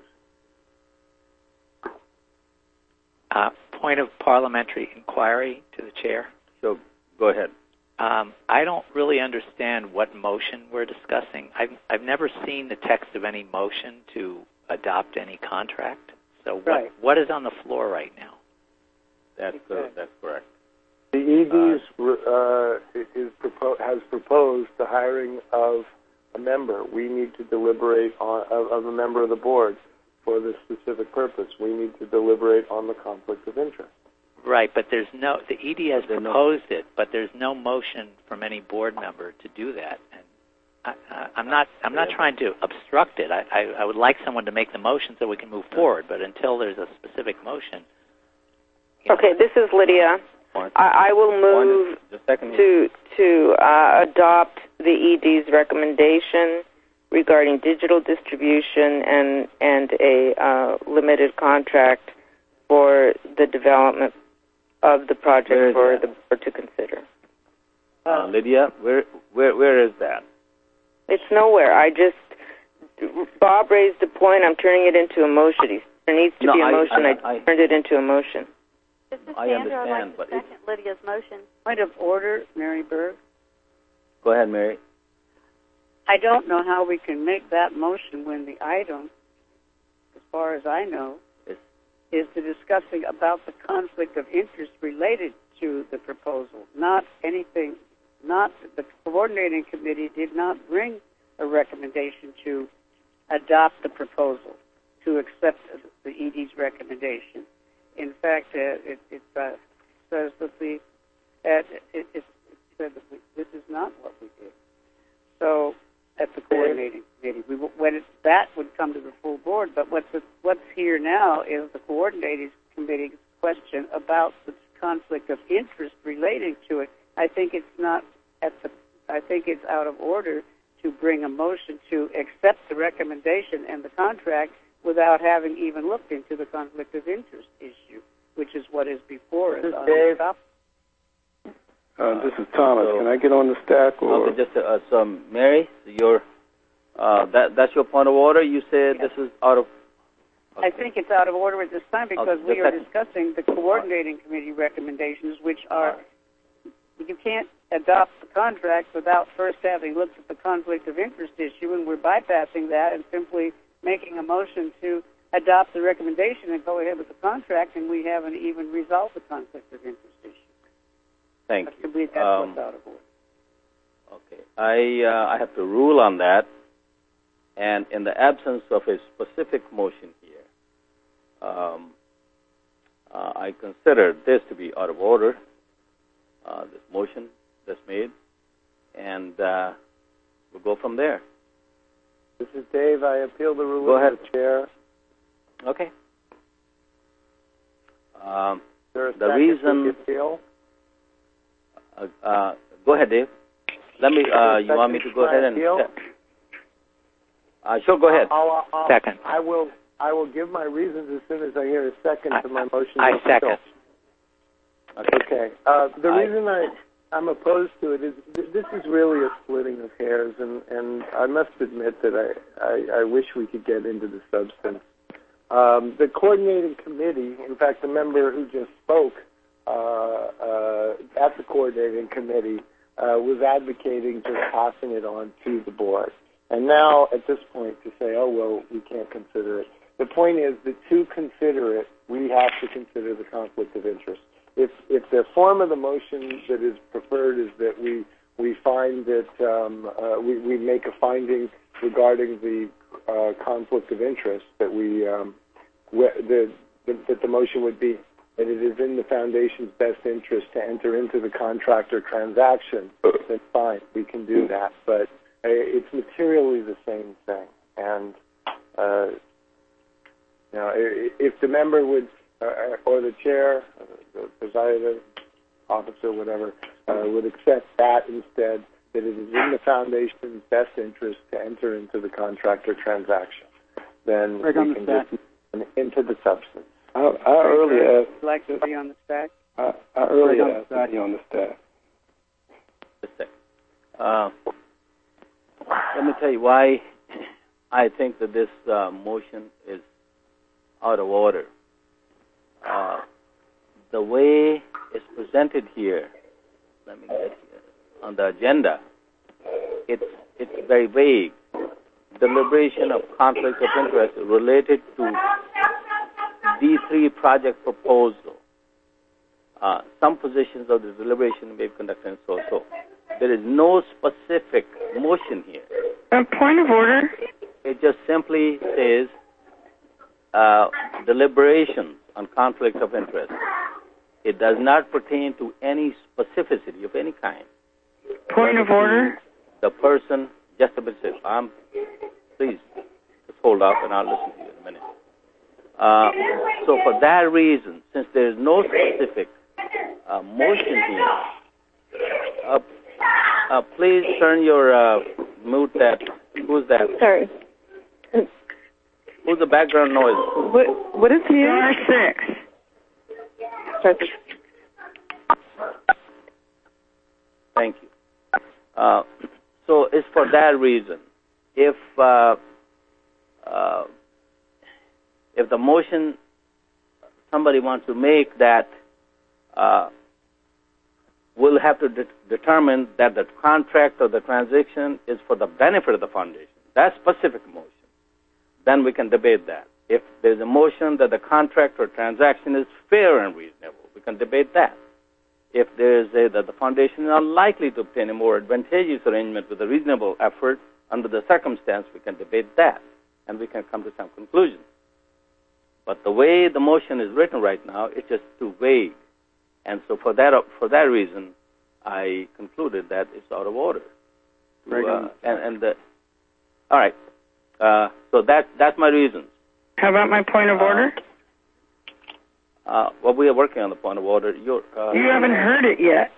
Uh, point of parliamentary inquiry to the chair. So go ahead. Um, I don't really understand what motion we're discussing. I've, I've never seen the text of any motion to adopt any contract. So what, Right. what is on the floor right now? That's uh, that's correct. The E D's uh, is propo- has proposed the hiring of a member. We need to deliberate on of, of a member of the board for this specific purpose. We need to deliberate on the conflict of interest. Right, but there's no, the E D has There's no- proposed it, but there's no motion from any board member to do that. And I, I, I'm not, I'm not trying to obstruct it. I, I, I would like someone to make the motion so we can move forward, but until there's a specific motion. you know. Okay, this is Lydia. I, I will move Just a second. to to uh, adopt the E D's recommendation regarding digital distribution and and a uh, limited contract for the development of the project Where is for that? the board to consider. Uh, Lydia, where where where is that? It's nowhere. I just, Bob raised a point. I'm turning it into a motion. He- There needs to No, be a I- motion. I, I- I- turned it into a motion. This is I Sandra. understand, I'd like but to it's- second Lydia's motion. Point of order, Mary Berg. Go ahead, Mary. I don't know how we can make that motion when the item, as far as I know, Yes. is the discussing about the conflict of interest related to the proposal, not anything, not the coordinating committee did not bring a recommendation to adopt the proposal, to accept the E D's recommendation. In fact, uh, it, it uh, says that the uh, it, it said that we, this is not what we did. So at the coordinating committee, we, when it, that would come to the full board. But what's what's here now is the coordinating committee's question about the conflict of interest relating to it. I think it's not at the. I think it's out of order to bring a motion to accept the recommendation and the contract without having even looked into the conflict of interest issue, which is what is before us. This is on Dave. the top. Uh, this is Thomas. So- Can I get on the stack? Or Okay, just uh, so Mary, so your uh, that that's your point of order. You said Yes. this is out of. I think it's out of order at this time because Okay, we just are second. discussing the coordinating committee recommendations, which are, you can't adopt the contract without first having looked at the conflict of interest issue, and we're bypassing that and simply making a motion to adopt the recommendation and go ahead with the contract, and we haven't even resolved the conflict of interest issue. Thank I you. believe that's Um, what's out of order. Okay, I uh, I have to rule on that, and in the absence of a specific motion here, um, uh, I consider this to be out of order. Uh, this motion that's made, and uh, we'll go from there. this is Dave. I appeal the ruling Go ahead. of the chair. Okay. Um, Is there a The second to reason- the appeal? uh, uh, go ahead, Dave. Let me. Uh, you want me to go ahead and? Appeal? Uh, sure. Go ahead. I'll, I'll, Second. I will. I will give my reasons as soon as I hear a second I- to my motion. I to appeal. second. Okay. Uh, the I- reason I, I'm opposed to it is th- this is really a splitting of hairs, and, and I must admit that I, I, I wish we could get into the substance. Um, the coordinating committee, in fact, the member who just spoke uh, uh, at the coordinating committee uh, was advocating just passing it on to the board. And now, at this point, to say, oh, well, we can't consider it. The point is that to consider it, we have to consider the conflict of interest. If if the form of the motion that is preferred is that we we find that um, uh, we we make a finding regarding the uh, conflict of interest, that we um, wh- the, the that the motion would be that it is in the foundation's best interest to enter into the contract or transaction, then fine, we can do that. But uh, it's materially the same thing, and uh, you know, i- if the member would. Uh, or the chair, uh, the presiding officer, whatever, uh, would accept that instead, that it is in the foundation's best interest to enter into the contract or transaction. Then Greg, we on the can stack. just into the substance. I, I earlier asked. Would you like to be on the stack? I, I earlier Greg, on the asked to be on the staff. Just a second. Uh, let me tell you why I think that this uh, motion is out of order. Uh, the way it's presented here, let me get here, on the agenda, it's it's very vague. Deliberation of conflict of interest related to D three project proposal. Uh, some positions of the deliberation may be conducted and so so. There is no specific motion here. A point of order. It just simply says uh, deliberation on conflict of interest. It does not pertain to any specificity of any kind. Point of order. The person, just a bit, um, please, just hold up and I'll listen to you in a minute. Uh, so for that reason, since there is no specific uh, motion here, uh, uh, please turn your, uh, mute that, who's that? Sorry. Who's the background noise? What, what is here? Star six. Star six. Uh, so it's for that reason. If uh, uh, if the motion somebody wants to make that, uh, we'll have to de- determine that the contract or the transaction is for the benefit of the foundation. That specific motion. Then we can debate that. If there's a motion that the contract or transaction is fair and reasonable, we can debate that. If there is a, that the foundation is unlikely to obtain a more advantageous arrangement with a reasonable effort under the circumstance, we can debate that, and we can come to some conclusion. But the way the motion is written right now, it's just too vague. And so for that for that reason, I concluded that it's out of order. Very uh, good. and, and the, all right. Uh, so that that's my reasons. How about my point of order? Uh, uh, well, we are working on the point of order. You're, uh, you haven't heard it yet.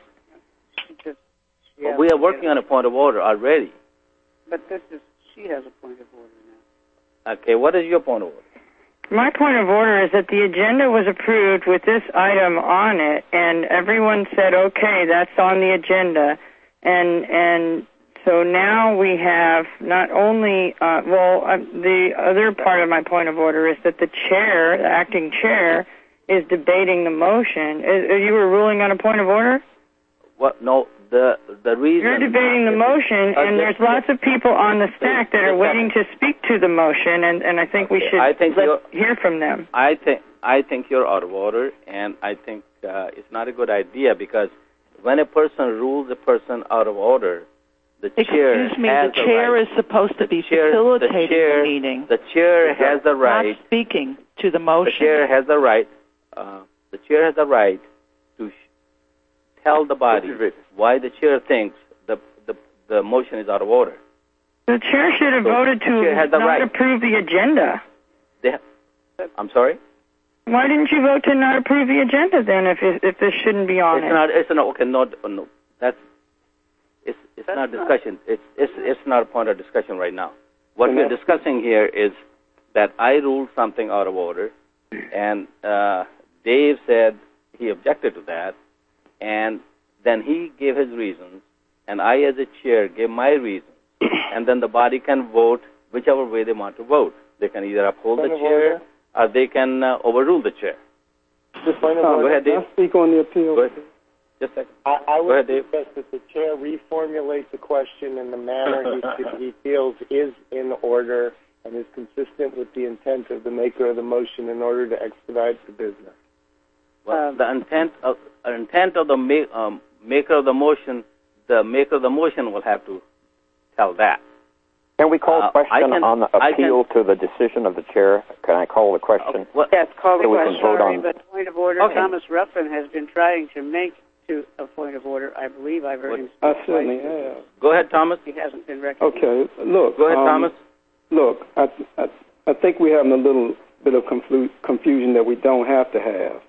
Well, we are working on a point of order already. But this is, she has a point of order now. Okay, what is your point of order? My point of order is that the agenda was approved with this item on it, and everyone said, okay, that's on the agenda. And and so now we have not only, uh, well, uh, the other part of my point of order is that the chair, the acting chair, is debating the motion. Is, are you were ruling on a point of order? What? No, the the reason... You're debating the motion, uh, and there's lots of people on the stack that are waiting to speak to the motion, and, and I think we should I think let, hear from them. I think I think you're out of order, and I think uh, it's not a good idea, because when a person rules a person out of order, the chair Excuse me, has the chair right. is supposed to be chair, facilitating the, chair, the meeting. The chair has the right... Not speaking to the motion. The chair has the right... Uh, the chair has the right to sh- tell the body why the chair thinks the, the the motion is out of order. The chair should have So voted to not right. approve the agenda. They ha- I'm sorry? Why didn't you vote to not approve the agenda then, if it, if this shouldn't be on it's it? Not, it's not, okay, not, no, that's, it's, it's That's not not- discussion. It's, it's, it's not a point of discussion right now. What we're discussing here is that I ruled something out of order, and uh, Dave said he objected to that, and then he gave his reasons, and I, as a chair, gave my reasons, and then the body can vote whichever way they want to vote. They can either uphold Point the of chair, order. or they can uh, overrule the chair. Just point of Oh, order. go ahead, Dave. Can I speak on the appeal? Go ahead. Just a second. I, I Go would ahead, Dave. suggest that the chair reformulate the question in the manner he, he feels is in order and is consistent with the intent of the maker of the motion in order to expedite the business. Well, the intent of uh, intent of the ma- um, maker of the motion, the maker of the motion will have to tell that. Can we call Uh, a question I can- on the I appeal to the decision of the chair? Can I call the question? Uh, what? Yes, call the So we can question. vote Sorry, on- but point of order. Okay. Thomas Ruffin has been trying to make to a point of order. I believe I've heard What- him. I speak certainly twice. have. Go ahead, Thomas. He hasn't been recognized. Okay, look. Go ahead, um, Thomas. Look, I, I I think we're having a little bit of conflu- confusion that we don't have to have.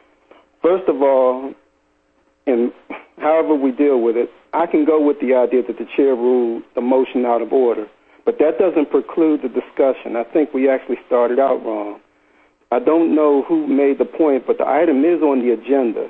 First of all, and however we deal with it, I can go with the idea that the chair ruled the motion out of order, but that doesn't preclude the discussion. I think we actually started out wrong. I don't know who made the point, but the item is on the agenda,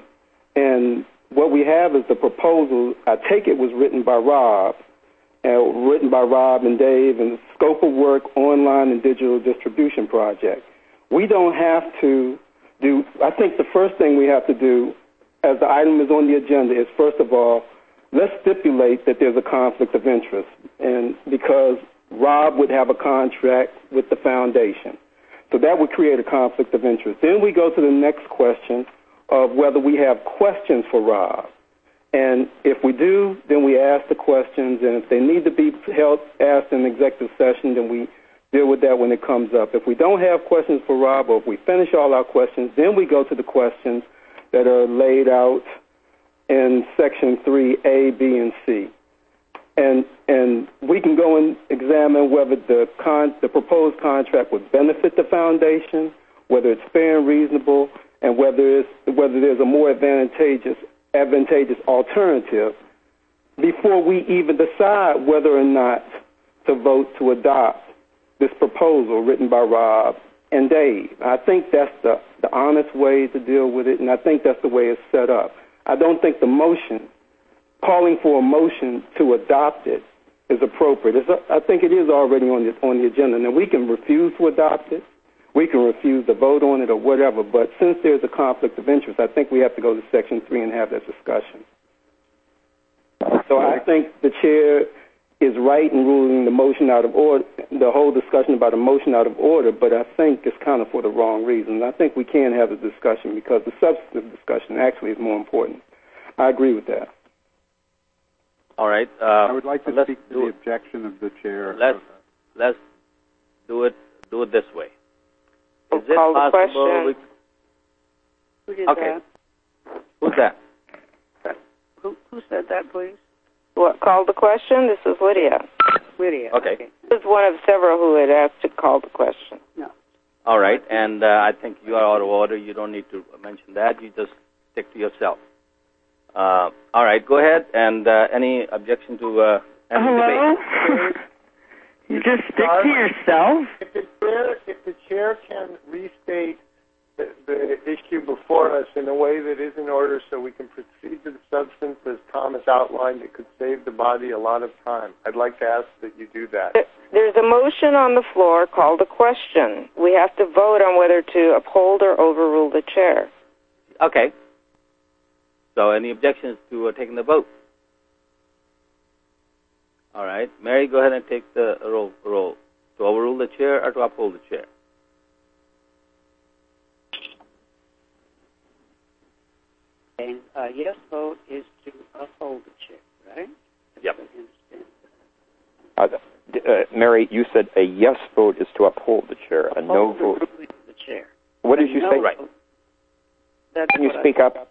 and what we have is the proposal. I take it was written by Rob, uh, written by Rob and Dave, and the scope of work online and digital distribution project. We don't have to do, I think the first thing we have to do, as the item is on the agenda, is first of all, let's stipulate that there's a conflict of interest, and because Rob would have a contract with the foundation. So that would create a conflict of interest. Then we go to the next question of whether we have questions for Rob. And if we do, then we ask the questions, and if they need to be held, asked in executive session, then we deal with that when it comes up. If we don't have questions for Rob, or if we finish all our questions, then we go to the questions that are laid out in Section three A, B, and C. And and we can go and examine whether the con, the proposed contract would benefit the foundation, whether it's fair and reasonable, and whether it's, whether there's a more advantageous advantageous alternative before we even decide whether or not to vote to adopt this proposal written by Rob and Dave. I think that's the, the honest way to deal with it, and I think that's the way it's set up. I don't think the motion calling for a motion to adopt it is appropriate. It's, I think it is already on the on the agenda. Now, we can refuse to adopt it. We can refuse to vote on it or whatever, but since there's a conflict of interest, I think we have to go to Section three and have that discussion. So I think the chair is right in ruling the motion out of order, the whole discussion about a motion out of order, but I think it's kind of for the wrong reason. I think we can have a discussion because the substantive discussion actually is more important. I agree with that. All right. Uh, I would like to let's speak to do the it. objection of the chair. Let's let's do it do it this way. Is it Call the possible? question. We, Who did okay. that? Who's that? Who, who said that, please? What, called the question? This is Lydia. Lydia. Okay. okay. This is one of several who had asked to call the question. No. All right. And uh, I think you are out of order. You don't need to mention that. You just stick to yourself. Uh, all right. Go ahead. And uh, any objection to uh, any Hello? debate? You just stick to yourself? If the chair, if the chair can restate the, the issue before us in a way that is in order so we can proceed to the substance as Thomas outlined, it could save the body a lot of time. I'd like to ask that you do that. There's a motion on the floor called a question. We have to vote on whether to uphold or overrule the chair. Okay. So any objections to uh, taking the vote? All right. Mary, go ahead and take the roll. roll. To overrule the chair or to uphold the chair? And a yes vote is to uphold the chair, right? Yep. Uh, uh, Mary, you said a yes vote is to uphold the chair, a no vote. The chair. What did you no say? Right. That's Can you what speak I, up?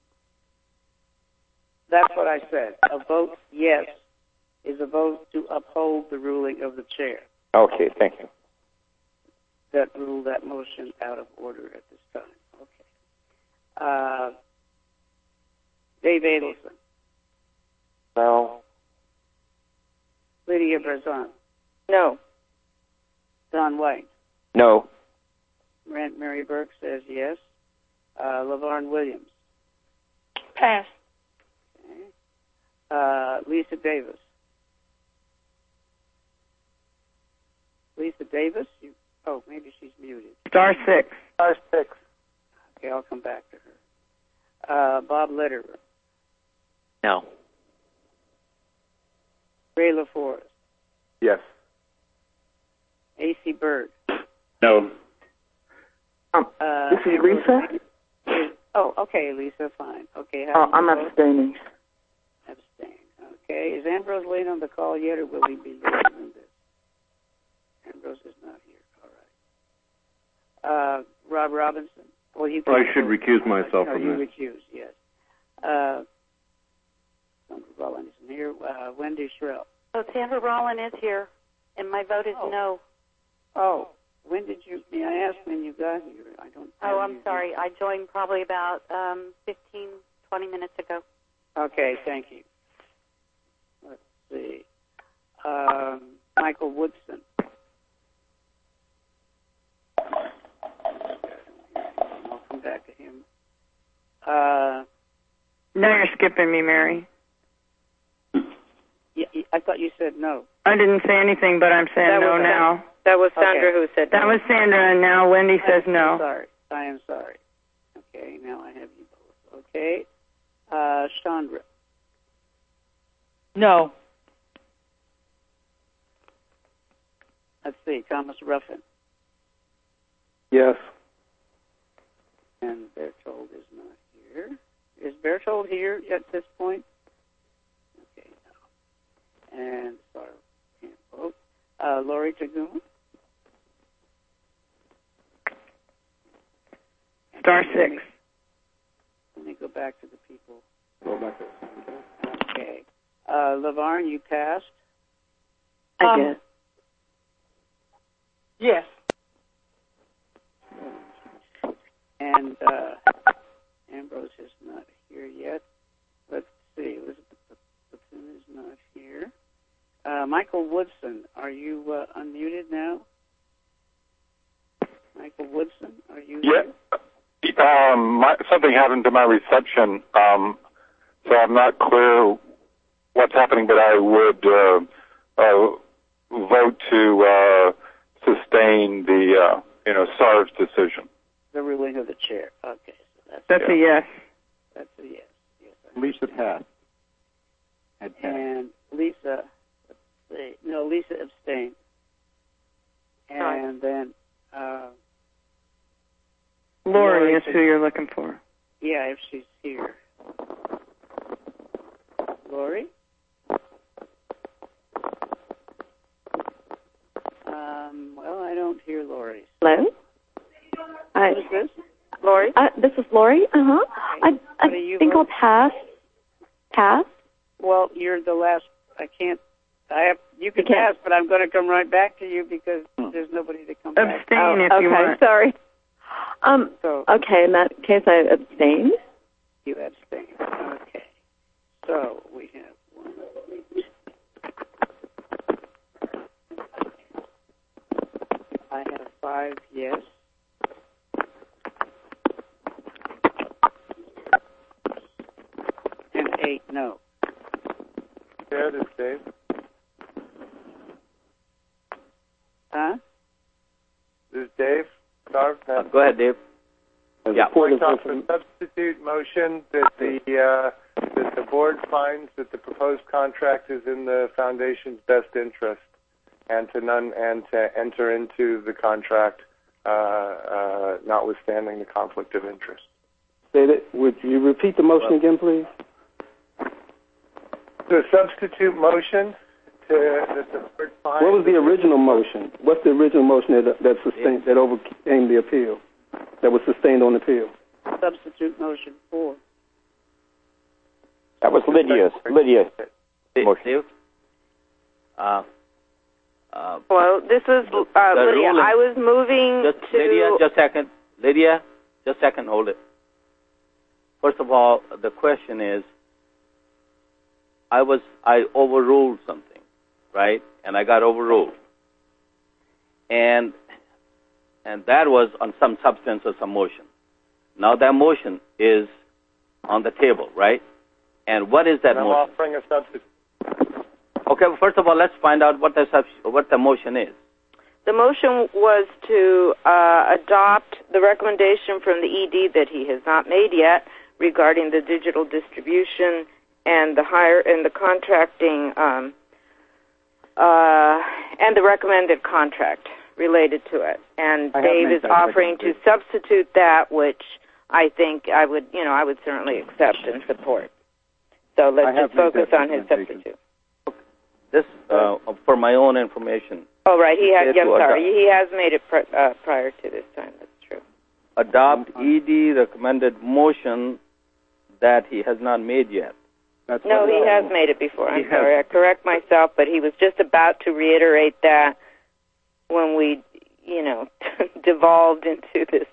That's what I said. A vote yes is a vote to uphold the ruling of the chair. Okay, thank you. That ruled that motion out of order at this time. Okay. Uh, Dave Adelson. No. Lydia Brazon. No. Don White. No. Grant Mary Burke says yes. Uh, LaVarn Williams. Pass. Okay. Uh, Lisa Davis. Lisa Davis? You, oh, maybe she's muted. Star six. Star six. Okay, I'll come back to her. Uh, Bob Lederer. No. Ray LaForest. Yes. A C Bird. No. Uh, This is Lisa? Oh, okay, Lisa, fine. Okay, Oh, how do I'm you vote? abstaining. Abstain. Okay, is Ambrose Lane on the call yet, or will he be later in this? Ambrose is not here. All right. Uh, Rob Robinson. Well, you can I should recuse myself no, from you this. recuse, yes. Uh, Sandra Rollin isn't here. Uh, Wendy Shrell. So Sandra Rollin is here, and my vote is Oh. no. Oh, when did you? May I ask when you got here? I don't. Oh, have I'm you sorry. here. I joined probably about um, fifteen, twenty minutes ago. Okay, thank you. Let's see. Um, Michael Woodson. I'll come back to him. Uh, Now you're skipping me, Mary. yeah, I thought you said no. I didn't say anything, but I'm saying That no was- now. That was Sandra Okay. who said That no. was Sandra, and now Wendy says I'm no. sorry. I am sorry. Okay, now I have you both. Okay. Uh, Chandra. No. Let's see. Thomas Ruffin. Yes. And Berthold is not here. Is Berthold here at this point? Okay, no. And sorry, can't vote. Uh, Lori Taguma. Star six. Let me go back to the people. Go back to Okay. Uh, LaVarn, you passed. I Um, guess. Yes. And uh, Ambrose is not here yet. Let's see. Elizabeth Bethune is not here. Uh, Michael Woodson, are you uh, unmuted now? Michael Woodson, are you Yeah. here? Um, my, something happened to my reception, um, so I'm not clear what's happening, but I would uh, uh, vote to uh, sustain the uh, you know S A R's decision. The ruling of the chair. Okay, so that's That's a yes. That's a yes. Yes. Lisa passed. Had passed. And Lisa, let's see, no, Lisa abstained. And then, uh, Lori is who you're looking for. yeah, if she's here. Lori? Um, well, I don't hear Lori. Hello? Hi. Who's this? Lori? Uh, this is Lori. Uh-huh. I, I What do you think vote? I'll pass. Pass? Well, you're the last. I can't. I have. You can You can't. pass, but I'm going to come right back to you because there's nobody to come back. Abstain Oh, if okay, you want. sorry. Um, So okay, in that case, I abstain. you abstain. Okay. So we have one. I have five yes. And eight no. Yeah, this Dave. Huh? This is Dave. Sorry, Uh, go ahead, Dave. Yeah. Point off the substitute motion that the uh, that the board finds that the proposed contract is in the foundation's best interest, and to none and to enter into the contract, uh, uh, notwithstanding the conflict of interest. Say that. Would you repeat the motion again, please? The substitute motion to that the board finds. What was the original motion? What's the original motion that that sustained that overcame the appeal? That was sustained on appeal. Substitute motion four. That was Lydia's. Lydia's motion. Dave? Uh, uh, Well, this is uh, The Lydia. ruling- I was moving just, to. Lydia, just a second. Lydia, just a second, hold it. First of all, the question is, I was, I overruled something, right? And I got overruled. And, and that was on some substance or some motion. Now that motion is on the table, right? And what is that I'm motion? offering a substitute. Okay, well, first of all, let's find out what the subs- what the motion is. The motion was to uh, adopt the recommendation from the E D that he has not made yet regarding the digital distribution and the hire and the contracting um, uh, and the recommended contract related to it. And I have Dave made is that offering to substitute that, which I think I would, you know, I would certainly accept and support. So let's I have just made focus that on his recommendation. substitute. This, uh, for my own information, Oh, right. He has. Yes, Yeah, I'm to sorry. adopt. He has made it pr- uh, prior to this time. That's true. adopt E D recommended motion that he has not made yet. That's No, what he it has is. made it before. I'm He sorry. I correct myself, but he was just about to reiterate that when we, you know, devolved into this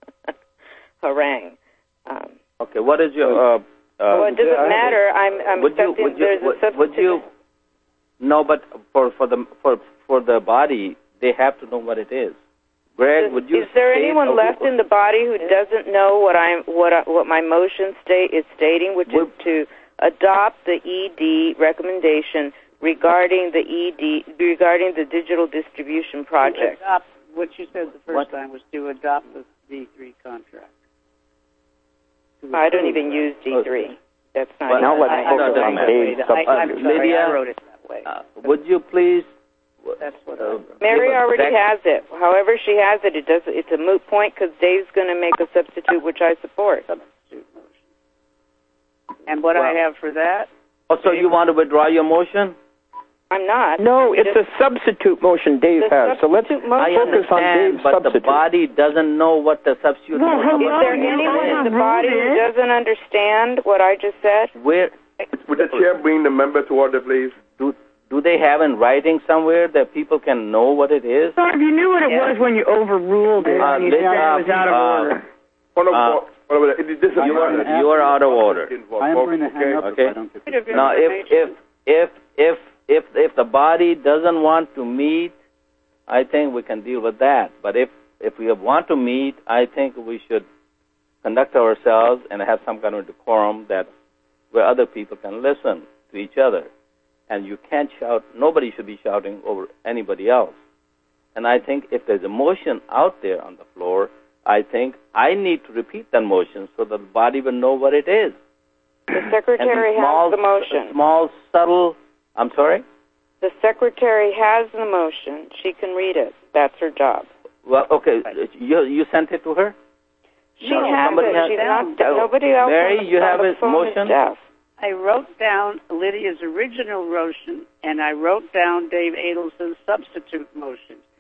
harangue. Um, Okay, what is your? Uh, uh, well, it doesn't matter. I'm, I'm would you, accepting would you, there's a would, substitute. would you? No, but for for the for for the body, they have to know what it is. Greg, is, would you? is there state anyone a- left in the body who doesn't know what I'm what I, what my motion state is stating, which is to adopt the E D recommendation regarding the E D regarding the digital distribution project? To adopt, what you said the first What? time was to adopt the D three contract. To I don't approve even that. use D three. That's not. Well, even- now let's I- I focus wrote on it Dave's that way. I- I'm substitute. sorry, Lydia? I wrote it that way. Uh, would you please? That's what uh, I Mary give us already back- has it. However she has it, it does. It's a moot point because Dave's going to make a substitute, which I support. substitute motion. And what I Well- have for that? Oh, so you want to withdraw your motion? I'm not. No, We it's just- a substitute motion Dave The has. So let's substitute I motion. focus on understand, Dave's but the substitute. body doesn't know what the substitute Well, motion Is hello, there is. you anyone in the overruled body who it. doesn't understand what I just said? Where Would the chair bring the member to order, please? do do they have in writing somewhere that people can know what it is? So if you knew what it Yeah. was when you overruled it, Uh, and you this, said uh, it was out of uh, order. Point of Uh, order. Point of order. It- This is You are I'm you are out of order. I am going to hang up Okay. if I don't get this. Bit of Now, if if if if if if the body doesn't want to meet, I think we can deal with that. But if if we want to meet, I think we should conduct ourselves and have some kind of decorum that where other people can listen. to each other. And you can't shout, nobody should be shouting over anybody else. And I think if there's a motion out there on the floor, I think I need to repeat that motion so that the body will know what it is. The secretary the small, has the motion. The small, subtle, I'm sorry? The secretary has the motion. She can read it. That's her job. Well, okay, you you sent it to her? She no, has it. Has, She's not, nobody else Mary, on the, you have a motion? I wrote down Lydia's original motion, and I wrote down Dave Adelson's substitute motion.